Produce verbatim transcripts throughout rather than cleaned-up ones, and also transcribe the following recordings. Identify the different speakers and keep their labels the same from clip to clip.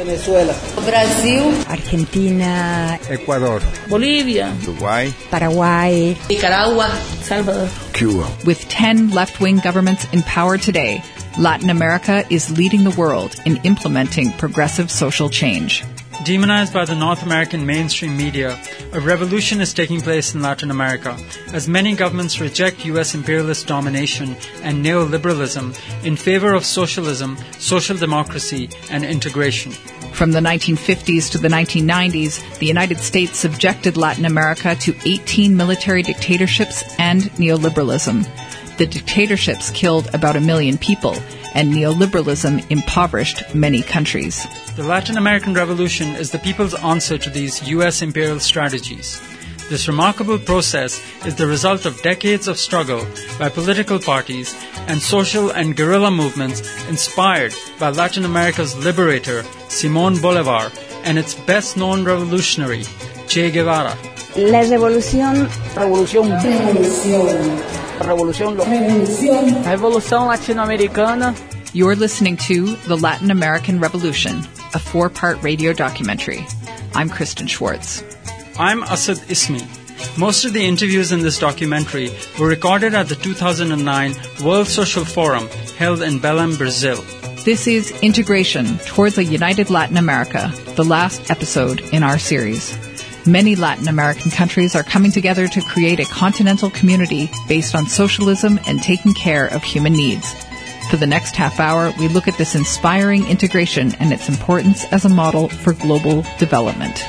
Speaker 1: Venezuela,
Speaker 2: Brasil,
Speaker 3: Argentina,
Speaker 4: Ecuador,
Speaker 5: Bolivia,
Speaker 4: Uruguay,
Speaker 3: Paraguay,
Speaker 2: Nicaragua,
Speaker 5: Salvador,
Speaker 4: Cuba.
Speaker 6: With ten left-wing governments in power today, Latin America is leading the world in implementing progressive social change.
Speaker 7: Demonized by the North American mainstream media, a revolution is taking place in Latin America as many governments reject U S imperialist domination and neoliberalism in favor of socialism, social democracy, and integration.
Speaker 6: From the nineteen fifties to the nineteen nineties, the United States subjected Latin America to eighteen military dictatorships and neoliberalism. The dictatorships killed about a million people, and neoliberalism impoverished many countries.
Speaker 7: The Latin American Revolution is the people's answer to these U S imperial strategies. This remarkable process is the result of decades of struggle by political parties and social and guerrilla movements inspired by Latin America's liberator, Simón Bolívar, and its best-known revolutionary, Che Guevara.
Speaker 3: La revolución,
Speaker 1: revolución, revolución, revolución, revolución,
Speaker 5: Revolução Latino-Americana.
Speaker 6: You're listening to The Latin American Revolution, a four-part radio documentary. I'm Kristen Schwartz.
Speaker 7: I'm Asad Ismi. Most of the interviews in this documentary were recorded at the two thousand nine World Social Forum held in Belém, Brazil.
Speaker 6: This is Integration Towards a United Latin America, the last episode in our series. Many Latin American countries are coming together to create a continental community based on socialism and taking care of human needs. For the next half hour, we look at this inspiring integration and its importance as a model for global development.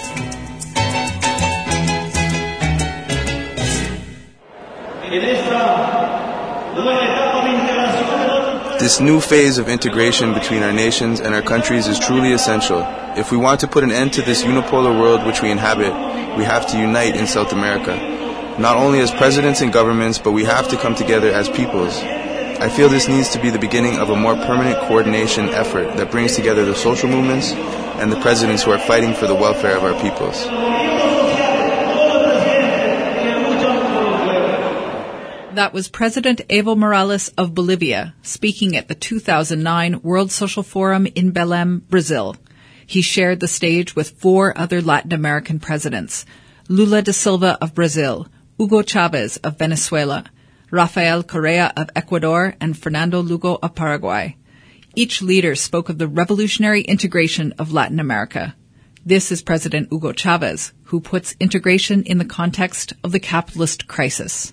Speaker 8: This new phase of integration between our nations and our countries is truly essential. If we want to put an end to this unipolar world which we inhabit, we have to unite in South America. Not only as presidents and governments, but we have to come together as peoples. I feel this needs to be the beginning of a more permanent coordination effort that brings together the social movements and the presidents who are fighting for the welfare of our peoples.
Speaker 6: That was President Evo Morales of Bolivia speaking at the two thousand nine World Social Forum in Belém, Brazil. He shared the stage with four other Latin American presidents: Lula da Silva of Brazil, Hugo Chavez of Venezuela, Rafael Correa of Ecuador, and Fernando Lugo of Paraguay. Each leader spoke of the revolutionary integration of Latin America. This is President Hugo Chavez, who puts integration in the context of the capitalist crisis.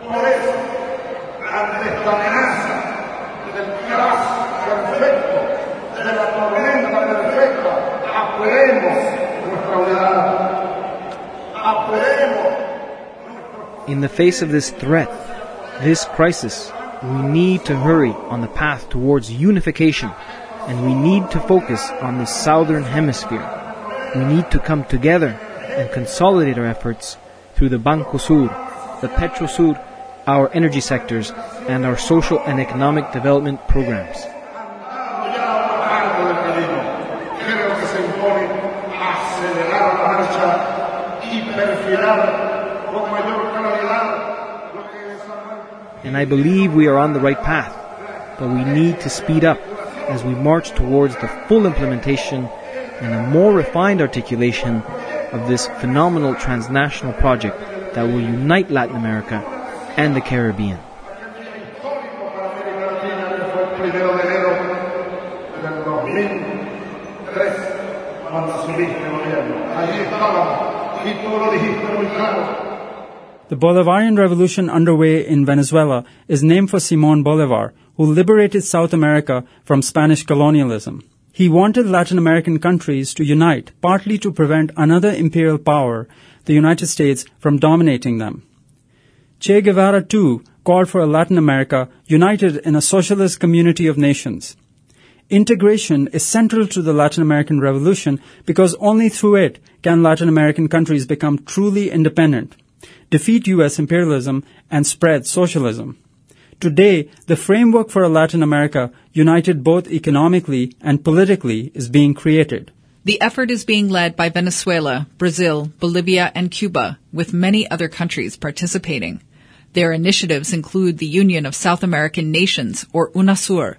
Speaker 9: In the face of this threat, this crisis, we need to hurry on the path towards unification, and we need to focus on the southern hemisphere. We need to come together and consolidate our efforts through the Banco Sur, the Petrosur, our energy sectors, and our social and economic development programs. And I believe we are on the right path, but we need to speed up as we march towards the full implementation and a more refined articulation of this phenomenal transnational project that will unite Latin America and the Caribbean.
Speaker 7: The Bolivarian Revolution underway in Venezuela is named for Simón Bolívar, who liberated South America from Spanish colonialism. He wanted Latin American countries to unite, partly to prevent another imperial power, the United States, from dominating them. Che Guevara, too, called for a Latin America united in a socialist community of nations. Integration is central to the Latin American Revolution because only through it can Latin American countries become truly independent, defeat U S imperialism, and spread socialism. Today, the framework for a Latin America united both economically and politically is being created.
Speaker 6: The effort is being led by Venezuela, Brazil, Bolivia, and Cuba, with many other countries participating. Their initiatives include the Union of South American Nations, or UNASUR,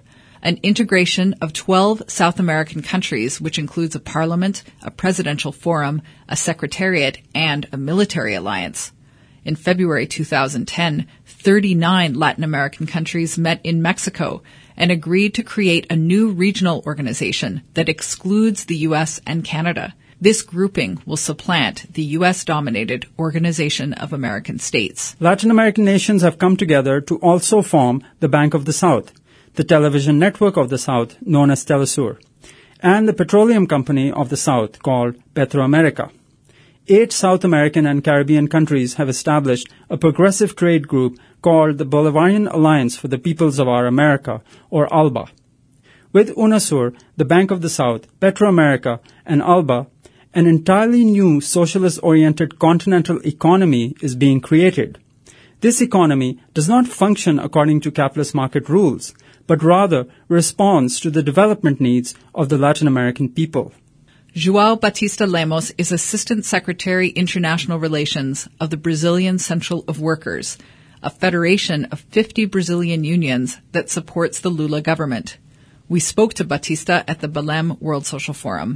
Speaker 6: an integration of twelve South American countries, which includes a parliament, a presidential forum, a secretariat, and a military alliance. In February two thousand ten, thirty-nine Latin American countries met in Mexico and agreed to create a new regional organization that excludes the U S and Canada. This grouping will supplant the U S-dominated Organization of American States.
Speaker 7: Latin American nations have come together to also form the Bank of the South, the television network of the South known as Telesur, and the petroleum company of the South called Petroamerica. Eight South American and Caribbean countries have established a progressive trade group called the Bolivarian Alliance for the Peoples of Our America, or ALBA. With UNASUR, the Bank of the South, Petroamerica, and ALBA, an entirely new socialist-oriented continental economy is being created. This economy does not function according to capitalist market rules, but rather responds to the development needs of the Latin American people.
Speaker 6: João Batista Lemos is Assistant Secretary International Relations of the Brazilian Central of Workers, a federation of fifty Brazilian unions that supports the Lula government. We spoke to Batista at the Belém World Social Forum.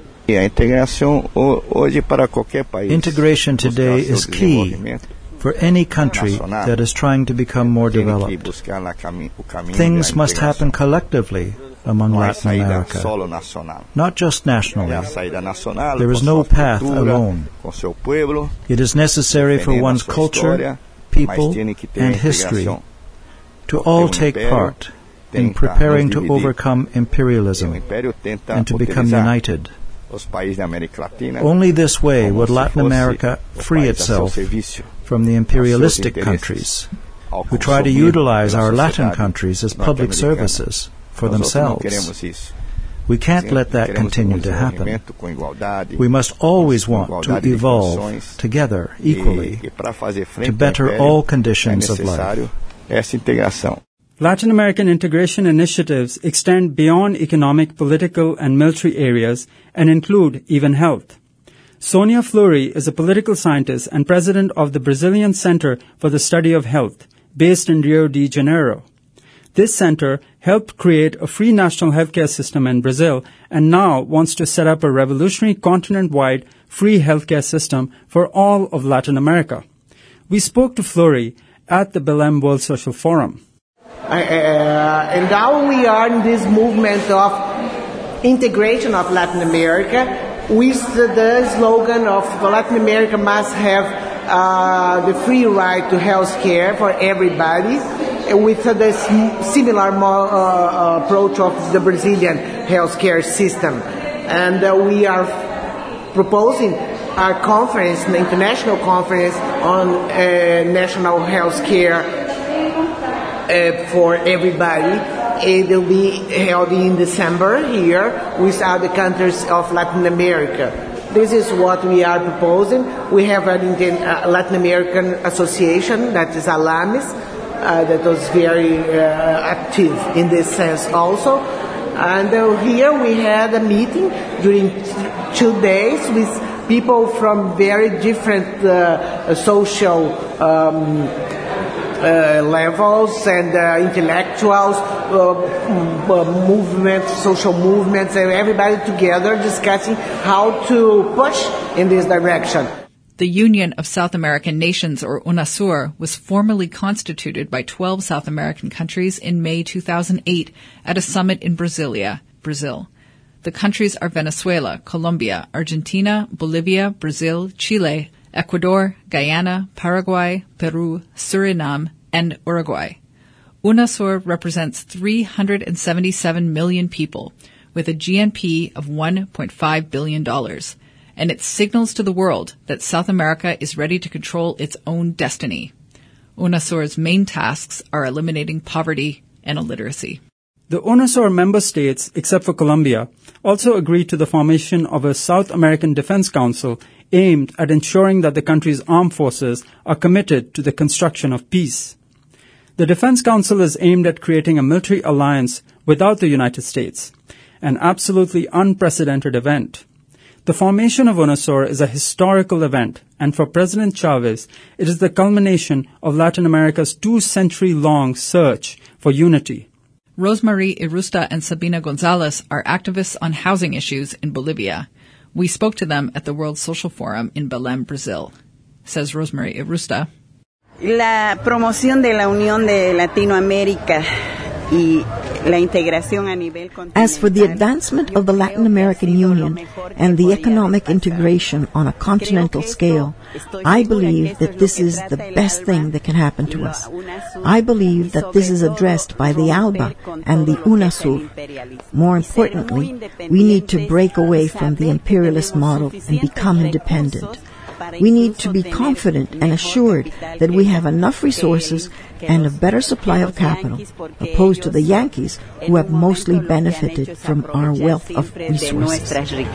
Speaker 2: Integration today is key for any country that is trying to become more developed. Things must happen collectively among Latin America, not just nationally. There is no path alone. It is necessary for one's culture, people, and history to all take part in preparing to overcome imperialism and to become united. Only this way would Latin America free itself from the imperialistic countries who try to utilize our Latin countries as public services for themselves. We can't let that continue to happen. We must always want to evolve together equally to better all conditions of life.
Speaker 7: Latin American integration initiatives extend beyond economic, political, and military areas and include even health. Sonia Fleury is a political scientist and president of the Brazilian Center for the Study of Health, based in Rio de Janeiro. This center helped create a free national healthcare system in Brazil and now wants to set up a revolutionary continent-wide free healthcare system for all of Latin America. We spoke to Fleury at the Belém World Social Forum.
Speaker 4: Uh, and now we are in this movement of integration of Latin America with the slogan of Latin America must have uh, the free right to health care for everybody, with the similar uh, approach of the Brazilian healthcare system. And uh, we are proposing a conference, an international conference on uh, national health care uh, for everybody. It will be held in December here with other countries of Latin America. This is what we are proposing. We have an Indian, uh, Latin American association, that is ALAMES, uh, that was very uh, active in this sense also. And uh, here we had a meeting during t- two days with people from very different uh, social um, uh, levels and uh, intellectuals, uh, uh, movements, social movements, and everybody together discussing how to push in this direction.
Speaker 6: The Union of South American Nations, or UNASUR, was formally constituted by twelve South American countries in May two thousand eight at a summit in Brasilia, Brazil. The countries are Venezuela, Colombia, Argentina, Bolivia, Brazil, Chile, Ecuador, Guyana, Paraguay, Peru, Suriname, and Uruguay. UNASUR represents three hundred seventy-seven million people with a G N P of one point five billion dollars. And it signals to the world that South America is ready to control its own destiny. UNASUR's main tasks are eliminating poverty and illiteracy.
Speaker 7: The UNASUR member states, except for Colombia, also agreed to the formation of a South American Defense Council aimed at ensuring that the country's armed forces are committed to the construction of peace. The Defense Council is aimed at creating a military alliance without the United States, an absolutely unprecedented event. The formation of UNASUR is a historical event, and for President Chavez, it is the culmination of Latin America's two-century-long search for unity.
Speaker 6: Rosemarie Irusta and Sabina Gonzalez are activists on housing issues in Bolivia. We spoke to them at the World Social Forum in Belém, Brazil. Says Rosemarie Irusta.
Speaker 10: La promoción de la unión de Latinoamérica y la integración a nivel continental.
Speaker 11: As for the advancement of the Latin American Union and the economic integration on a continental scale, I believe that this is the best thing that can happen to us. I believe that this is addressed by the ALBA and the UNASUR. More importantly, we need to break away from the imperialist model and become independent. We need to be confident and assured that we have enough resources and a better supply of capital, opposed to the Yankees, who have mostly benefited from our wealth of resources.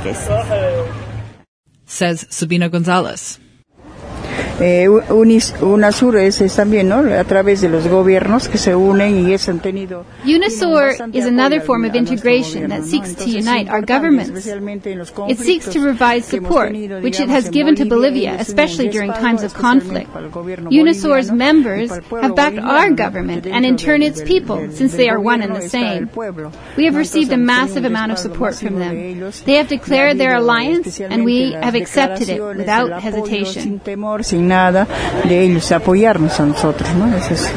Speaker 6: Says Sabina Gonzalez.
Speaker 12: Eh, UNASUR es, es también, ¿no? A través de los gobiernos que se unen y es han tenido.
Speaker 13: UNASUR is another form of integration that seeks to unite our governments. It seeks to provide support, which it has given to Bolivia, especially during times of conflict. UNASUR's members have backed our government and in turn its people, since they are one and the same. We have received a massive amount of support from them. They have declared their alliance and we have accepted it without hesitation.
Speaker 12: Nada de ellos apoyarnos a nosotros, ¿no? Eso es,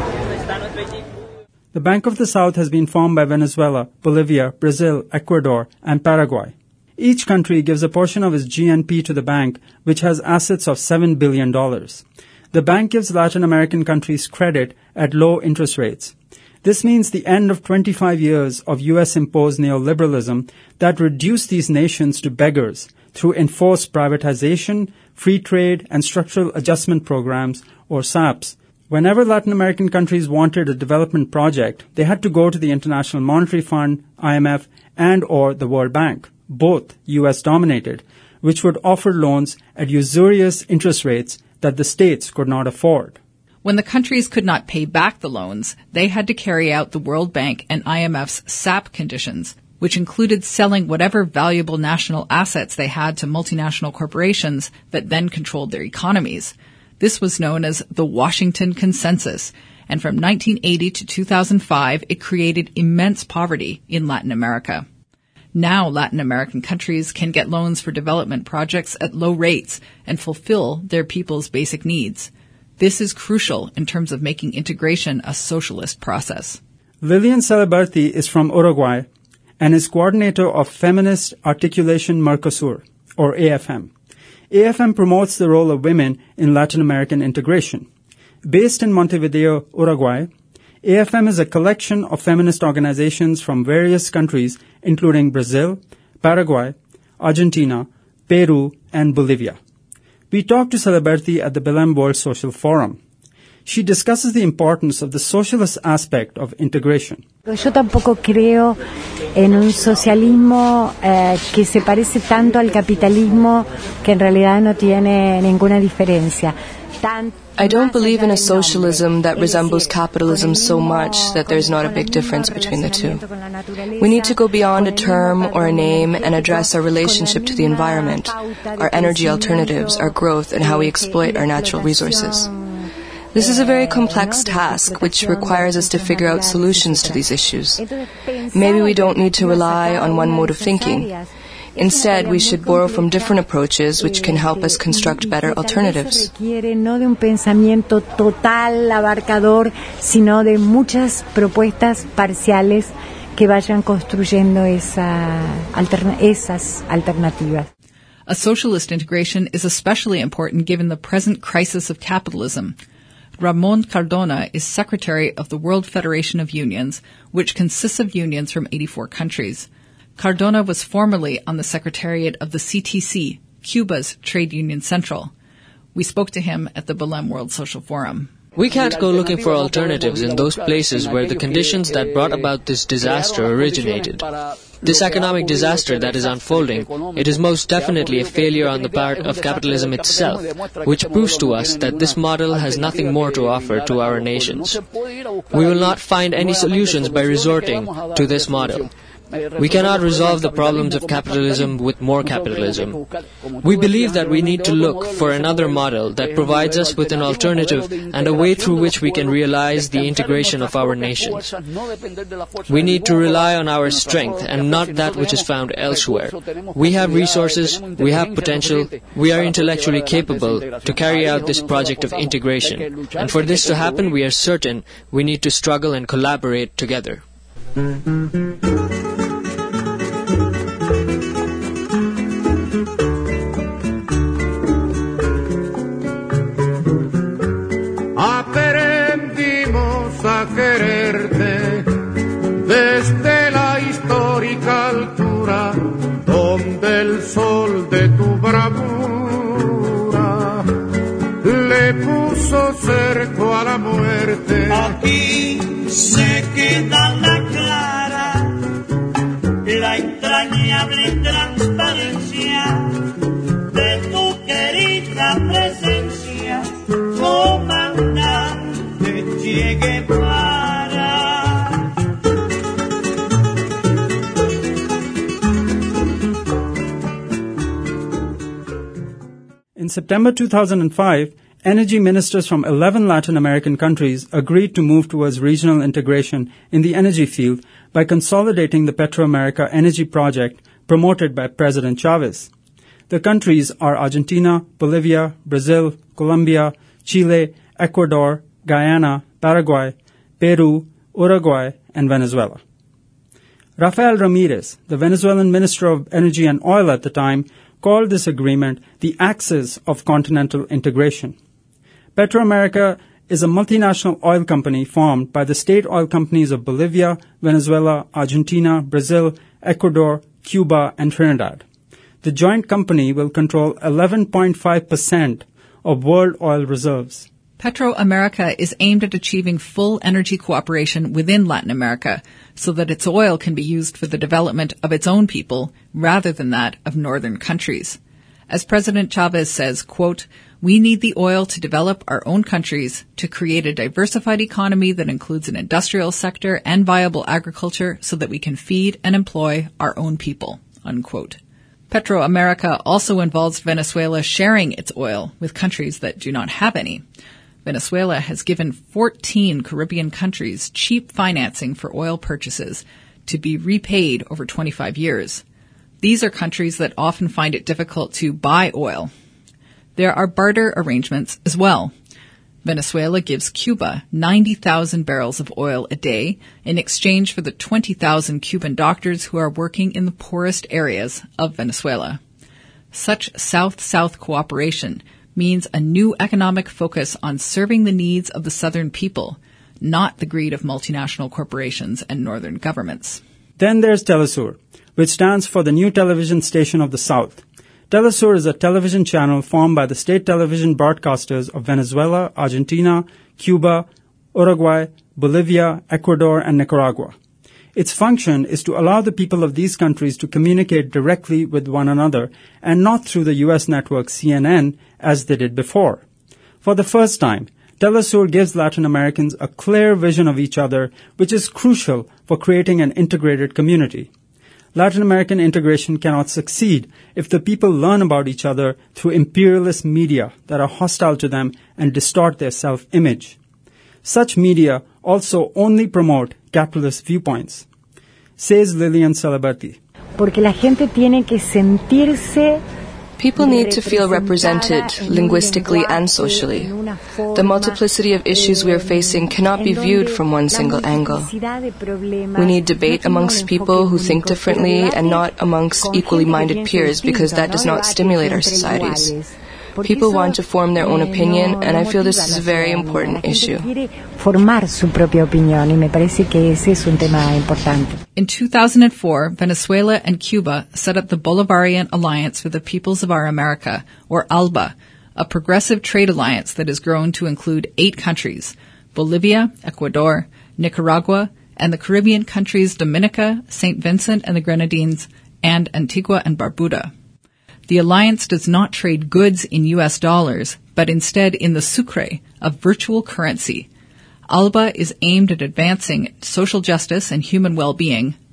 Speaker 7: The Bank of the South has been formed by Venezuela, Bolivia, Brazil, Ecuador, and Paraguay. Each country gives a portion of its G N P to the bank, which has assets of seven billion dollars. The bank gives Latin American countries credit at low interest rates. This means the end of twenty-five years of U S-imposed neoliberalism that reduced these nations to beggars through enforced privatization, free trade, and structural adjustment programs, or S A Ps. Whenever Latin American countries wanted a development project, they had to go to the International Monetary Fund, I M F, and or the World Bank, both U S-dominated, which would offer loans at usurious interest rates that the states could not afford.
Speaker 6: When the countries could not pay back the loans, they had to carry out the World Bank and I M F's S A P conditions, which included selling whatever valuable national assets they had to multinational corporations that then controlled their economies. This was known as the Washington Consensus, and from nineteen eighty to two thousand five, it created immense poverty in Latin America. Now Latin American countries can get loans for development projects at low rates and fulfill their people's basic needs. This is crucial in terms of making integration a socialist process.
Speaker 7: Lilian Celeberti is from Uruguay and is coordinator of Feminist Articulation Mercosur, or A F M. A F M promotes the role of women in Latin American integration. Based in Montevideo, Uruguay, A F M is a collection of feminist organizations from various countries, including Brazil, Paraguay, Argentina, Peru, and Bolivia. We talked to Celeberti at the Belém World Social Forum. She discusses the importance of the socialist aspect of integration.
Speaker 3: Yo tampoco creo en un socialismo eh, que se parece tanto al capitalismo que en realidad no tiene ninguna diferencia.
Speaker 14: I don't believe in a socialism that resembles capitalism so much that there's not a big difference between the two. We need to go beyond a term or a name and address our relationship to the environment, our energy alternatives, our growth, and how we exploit our natural resources. This is a very complex task which requires us to figure out solutions to these issues. Maybe we don't need to rely on one mode of thinking. Instead, we should borrow from different approaches which can help us construct better alternatives.
Speaker 3: No de un pensamiento total, abarcador, sino de muchas propuestas parciales que vayan construyendo esa alterna- esas alternativas.
Speaker 6: A socialist integration is especially important given the present crisis of capitalism. Ramon Cardona is secretary of the World Federation of Unions, which consists of unions from eighty-four countries. Cardona was formerly on the secretariat of the C T C, Cuba's trade union central. We spoke to him at the Belém World Social Forum.
Speaker 15: We can't go looking for alternatives in those places where the conditions that brought about this disaster originated. This economic disaster that is unfolding, it is most definitely a failure on the part of capitalism itself, which proves to us that this model has nothing more to offer to our nations. We will not find any solutions by resorting to this model. We cannot resolve the problems of capitalism with more capitalism. We believe that we need to look for another model that provides us with an alternative and a way through which we can realize the integration of our nations. We need to rely on our strength and not that which is found elsewhere. We have resources, we have potential, we are intellectually capable to carry out this project of integration. And for this to happen, we are certain we need to struggle and collaborate together.
Speaker 16: Aprendimos a quererte desde la histórica altura, donde el sol de tu bravura le puso cerco a la muerte.
Speaker 17: Aquí se queda la clara, la entrañable transparencia de tu querida presencia, comandante Che Guevara.
Speaker 7: In September two thousand five, energy ministers from eleven Latin American countries agreed to move towards regional integration in the energy field by consolidating the Petroamerica energy project promoted by President Chavez. The countries are Argentina, Bolivia, Brazil, Colombia, Chile, Ecuador, Guyana, Paraguay, Peru, Uruguay, and Venezuela. Rafael Ramirez, the Venezuelan Minister of Energy and Oil at the time, called this agreement the axis of continental integration. Petroamerica is a multinational oil company formed by the state oil companies of Bolivia, Venezuela, Argentina, Brazil, Ecuador, Cuba, and Trinidad. The joint company will control eleven point five percent of world oil reserves.
Speaker 6: Petroamerica is aimed at achieving full energy cooperation within Latin America so that its oil can be used for the development of its own people rather than that of northern countries. As President Chavez says, quote, "We need the oil to develop our own countries, to create a diversified economy that includes an industrial sector and viable agriculture so that we can feed and employ our own people," unquote. Petroamerica also involves Venezuela sharing its oil with countries that do not have any. Venezuela has given fourteen Caribbean countries cheap financing for oil purchases to be repaid over twenty-five years. These are countries that often find it difficult to buy oil. There are barter arrangements as well. Venezuela gives Cuba ninety thousand barrels of oil a day in exchange for the twenty thousand Cuban doctors who are working in the poorest areas of Venezuela. Such South-South cooperation means a new economic focus on serving the needs of the southern people, not the greed of multinational corporations and northern governments.
Speaker 7: Then there's Telesur, which stands for the New Television Station of the South. Telesur is a television channel formed by the state television broadcasters of Venezuela, Argentina, Cuba, Uruguay, Bolivia, Ecuador, and Nicaragua. Its function is to allow the people of these countries to communicate directly with one another and not through the U S network C N N as they did before. For the first time, Telesur gives Latin Americans a clear vision of each other, which is crucial for creating an integrated community. Latin American integration cannot succeed if the people learn about each other through imperialist media that are hostile to them and distort their self-image. Such media also only promote capitalist viewpoints, says Lillian Celeberti.
Speaker 3: Porque la gente tiene que sentirse
Speaker 14: People need to feel represented linguistically and socially. The multiplicity of issues we are facing cannot be viewed from one single angle. We need debate amongst people who think differently and not amongst equally minded peers because that does not stimulate our societies. People want to form their own opinion, and I feel this is a very important issue.
Speaker 6: In two thousand four, Venezuela and Cuba set up the Bolivarian Alliance for the Peoples of Our America, or ALBA, a progressive trade alliance that has grown to include eight countries: Bolivia, Ecuador, Nicaragua, and the Caribbean countries Dominica, Saint Vincent and the Grenadines, and Antigua and Barbuda. The alliance does not trade goods in U S dollars, but instead in the sucre, a virtual currency. ALBA is aimed at advancing social justice and human well-being,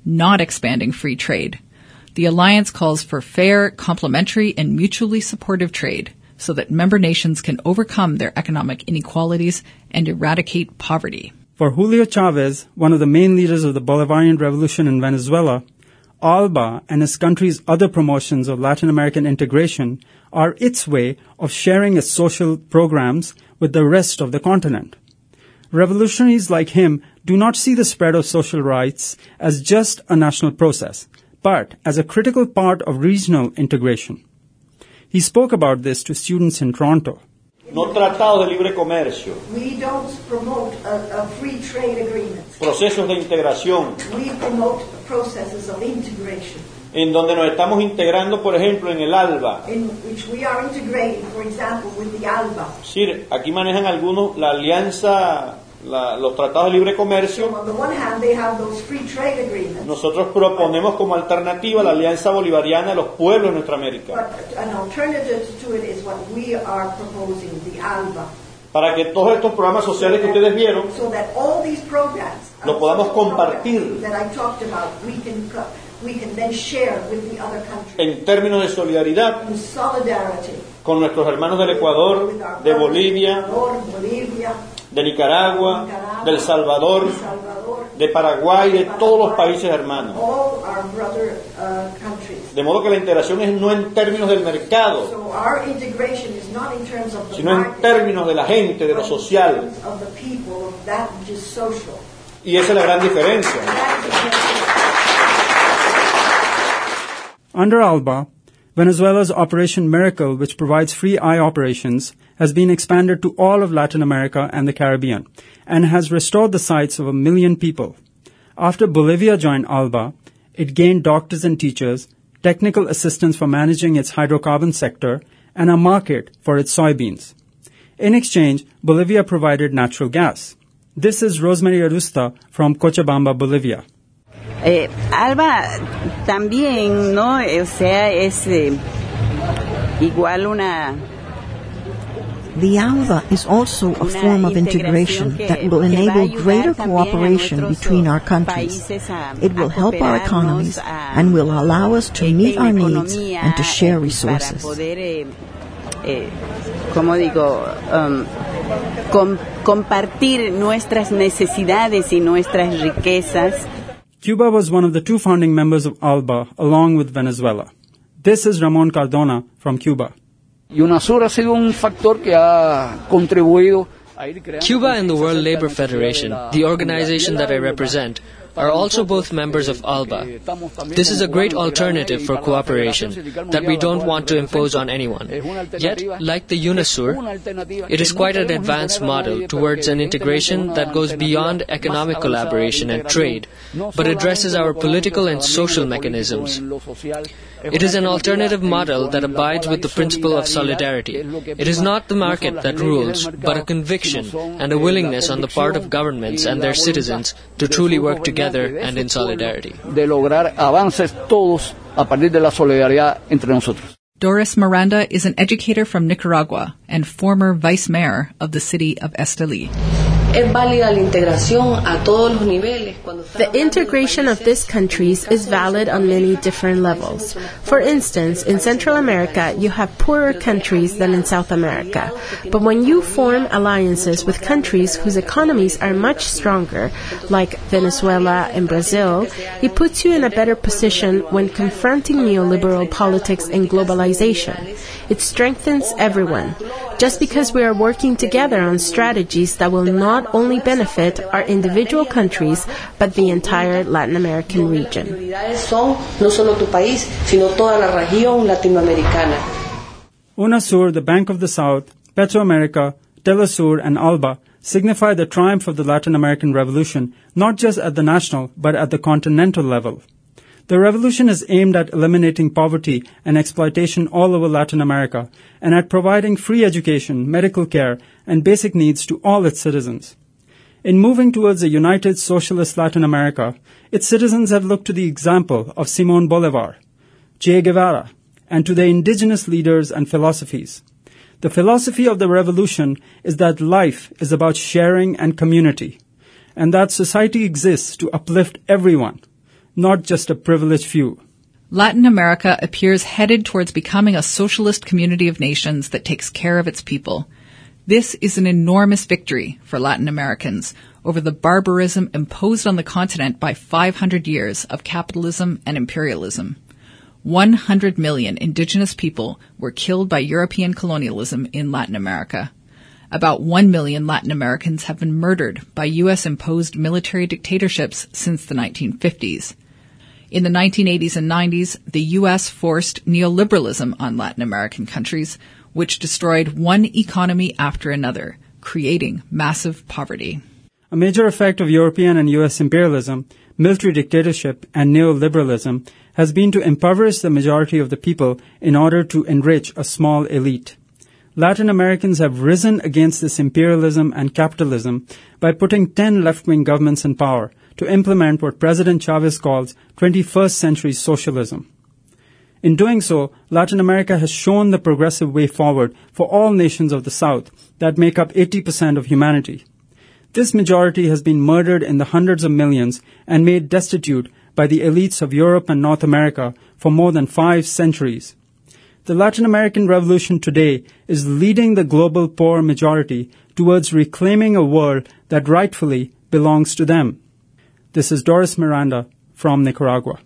Speaker 6: not expanding free trade. The alliance calls for fair, complementary, and mutually supportive trade so that member nations can overcome their economic inequalities and eradicate poverty.
Speaker 7: For Julio Chavez, one of the main leaders of the Bolivarian Revolution in Venezuela, ALBA and his country's other promotions of Latin American integration are its way of sharing its social programs with the rest of the continent. Revolutionaries like him do not see the spread of social rights as just a national process, but as a critical part of regional integration. He spoke about this to students in Toronto.
Speaker 18: No tratados de libre comercio.
Speaker 19: We don't promote a, a free trade agreement.
Speaker 18: Procesos de integración.
Speaker 19: We promote processes of integration.
Speaker 18: En donde nos estamos integrando, por ejemplo, en el ALBA.
Speaker 19: In which we are integrating, for example, with the ALBA.
Speaker 18: Sí, aquí manejan algunos la alianza, la, los tratados de libre comercio.
Speaker 19: So on the one hand, they have those free trade agreements.
Speaker 18: Nosotros proponemos como alternativa la alianza bolivariana de los pueblos de nuestra América.
Speaker 19: But an alternative to it is what we are proposing, the ALBA.
Speaker 18: Para que todos estos programas sociales que ustedes vieron,
Speaker 19: so that all these programs,
Speaker 18: lo podamos compartir.
Speaker 19: That I talked about, we can we can then share with the other countries.
Speaker 18: En términos de solidaridad.
Speaker 19: In solidarity.
Speaker 18: Con nuestros hermanos del Ecuador, de Bolivia,
Speaker 19: Bolivia,
Speaker 18: de Nicaragua, Nicaragua, de El Salvador,
Speaker 19: Salvador,
Speaker 18: de Paraguay, de todos los países hermanos.
Speaker 19: All our brother, uh, countries.
Speaker 18: De modo que la integración es no en términos del mercado,
Speaker 19: so our integration is not in terms of the
Speaker 18: sino
Speaker 19: market,
Speaker 18: en términos de la gente, de lo social.
Speaker 19: Of the people, of that which is social.
Speaker 18: Y esa es la gran diferencia.
Speaker 7: Under ALBA, Venezuela's Operation Miracle, which provides free eye operations, has been expanded to all of Latin America and the Caribbean, and has restored the sights of a million people. After Bolivia joined ALBA, it gained doctors and teachers, technical assistance for managing its hydrocarbon sector, and a market for its soybeans. In exchange, Bolivia provided natural gas. This is Rosemary Arusta from Cochabamba, Bolivia.
Speaker 10: Eh, ALBA también, ¿no? O sea, es eh, igual una...
Speaker 11: The ALBA is also a form of integration that will enable greater cooperation between our countries. It will help our economies and will allow us to meet our needs and to share resources.
Speaker 10: Como digo, um, com- compartir nuestras necesidades y nuestras riquezas.
Speaker 7: Cuba was one of the two founding members of ALBA, along with Venezuela. This is Ramon Cardona from Cuba.
Speaker 20: UNASUR ha sido un factor que ha contribuido a ir creando.
Speaker 15: Cuba and the World Labour Federation, the organization that I represent, are also both members of ALBA. This is a great alternative for cooperation that we don't want to impose on anyone. Yet, like the UNASUR, it is quite an advanced model towards an integration that goes beyond economic collaboration and trade, but addresses our political and social mechanisms. It is an alternative model that abides with the principle of solidarity. It is not the market that rules, but a conviction and a willingness on the part of governments and their citizens to truly work together and in solidarity.
Speaker 20: De lograr avances todos a partir de la solidaridad entre nosotros.
Speaker 6: Doris Miranda is an educator from Nicaragua and former vice mayor of the city of Estelí.
Speaker 21: The integration of these countries is valid on many different levels. For instance, in Central America, you have poorer countries than in South America. But when you form alliances with countries whose economies are much stronger, like Venezuela and Brazil, it puts you in a better position when confronting neoliberal politics and globalization. It strengthens everyone. Just because we are working together on strategies that will not only benefit our individual countries, but the entire Latin American region.
Speaker 7: UNASUR, the Bank of the South, Petroamerica, Telesur, and ALBA signify the triumph of the Latin American Revolution, not just at the national, but at the continental level. The revolution is aimed at eliminating poverty and exploitation all over Latin America and at providing free education, medical care, and basic needs to all its citizens. In moving towards a united socialist Latin America, its citizens have looked to the example of Simón Bolívar, Che Guevara, and to their indigenous leaders and philosophies. The philosophy of the revolution is that life is about sharing and community, and that society exists to uplift everyone, not just a privileged few.
Speaker 6: Latin America appears headed towards becoming a socialist community of nations that takes care of its people. This is an enormous victory for Latin Americans over the barbarism imposed on the continent by five hundred years of capitalism and imperialism. one hundred million indigenous people were killed by European colonialism in Latin America. About one million Latin Americans have been murdered by U S-imposed military dictatorships since the nineteen fifties. In the nineteen eighties and nineties, the U S forced neoliberalism on Latin American countries, which destroyed one economy after another, creating massive poverty.
Speaker 7: A major effect of European and U S imperialism, military dictatorship, and neoliberalism has been to impoverish the majority of the people in order to enrich a small elite. Latin Americans have risen against this imperialism and capitalism by putting ten left-wing governments in power to implement what President Chavez calls twenty-first century socialism. In doing so, Latin America has shown the progressive way forward for all nations of the South that make up eighty percent of humanity. This majority has been murdered in the hundreds of millions and made destitute by the elites of Europe and North America for more than five centuries. The Latin American Revolution today is leading the global poor majority towards reclaiming a world that rightfully belongs to them. This is Doris Miranda from Nicaragua.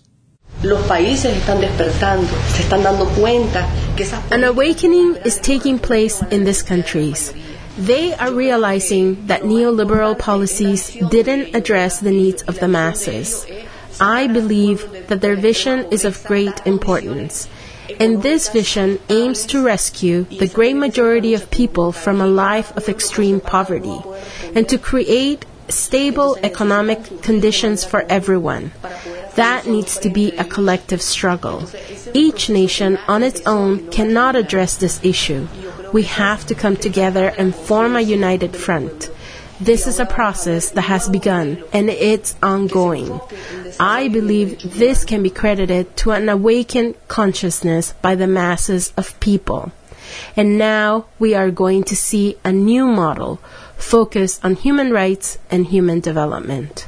Speaker 21: An awakening is taking place in these countries. They are realizing that neoliberal policies didn't address the needs of the masses. I believe that their vision is of great importance. And this vision aims to rescue the great majority of people from a life of extreme poverty and to create stable economic conditions for everyone. That needs to be a collective struggle. Each nation on its own cannot address this issue. We have to come together and form a united front. This is a process that has begun, and it's ongoing. I believe this can be credited to an awakened consciousness by the masses of people. And now we are going to see a new model focused on human rights and human development.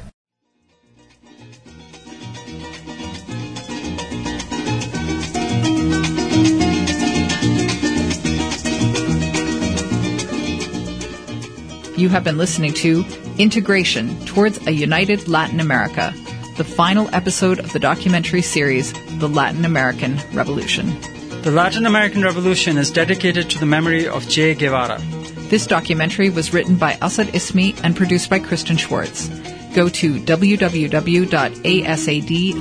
Speaker 6: You have been listening to Integration Towards a United Latin America, the final episode of the documentary series, The Latin American Revolution.
Speaker 7: The Latin American Revolution is dedicated to the memory of Che Guevara.
Speaker 6: This documentary was written by Asad Ismi and produced by Kristen Schwartz. Go to w w w dot asadismi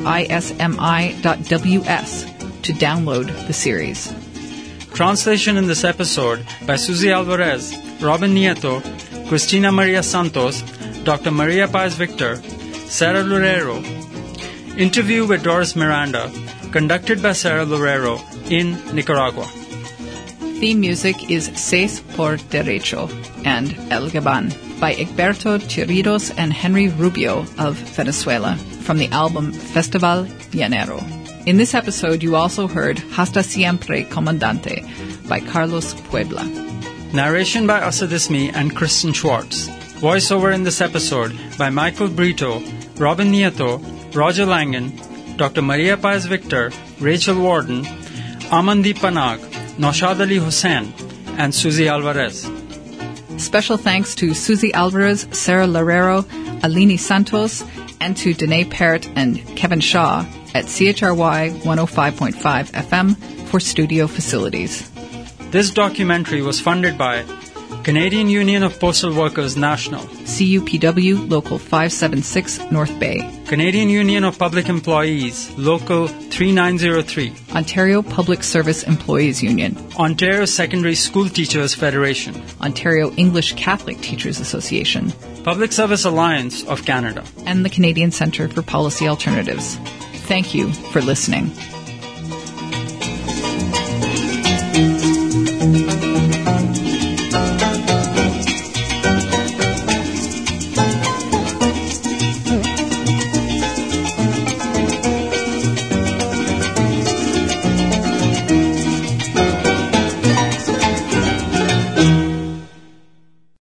Speaker 6: dot w s to download the series.
Speaker 7: Translation in this episode by Susie Alvarez, Robin Nieto, Cristina Maria Santos, Doctor Maria Paz Victor, Sarah Loureiro. Interview with Doris Miranda, conducted by Sarah Loureiro in Nicaragua.
Speaker 6: Theme music is Seis por Derecho and El Gabán by Egberto Chiridos and Henry Rubio of Venezuela from the album Festival Llanero. In this episode, you also heard Hasta Siempre, Comandante by Carlos Puebla.
Speaker 7: Narration by Asad Ismi and Kristen Schwartz. Voiceover in this episode by Michael Brito, Robin Nieto, Roger Langen, Doctor Maria Paz Victor, Rachel Warden, Amandeep Panag, Naushad Ali Hussain, and Susie Alvarez.
Speaker 6: Special thanks to Susie Alvarez, Sarah Loureiro, Alini Santos, and to Danae Parrott and Kevin Shaw at C H R Y one oh five point five F M for studio facilities.
Speaker 7: This documentary was funded by Canadian Union of Postal Workers National,
Speaker 6: C U P W Local five seventy-six North Bay,
Speaker 7: Canadian Union of Public Employees Local three nine zero three,
Speaker 6: Ontario Public Service Employees Union,
Speaker 7: Ontario Secondary School Teachers Federation,
Speaker 6: Ontario English Catholic Teachers Association,
Speaker 7: Public Service Alliance of Canada,
Speaker 6: and the Canadian Centre for Policy Alternatives. Thank you for listening.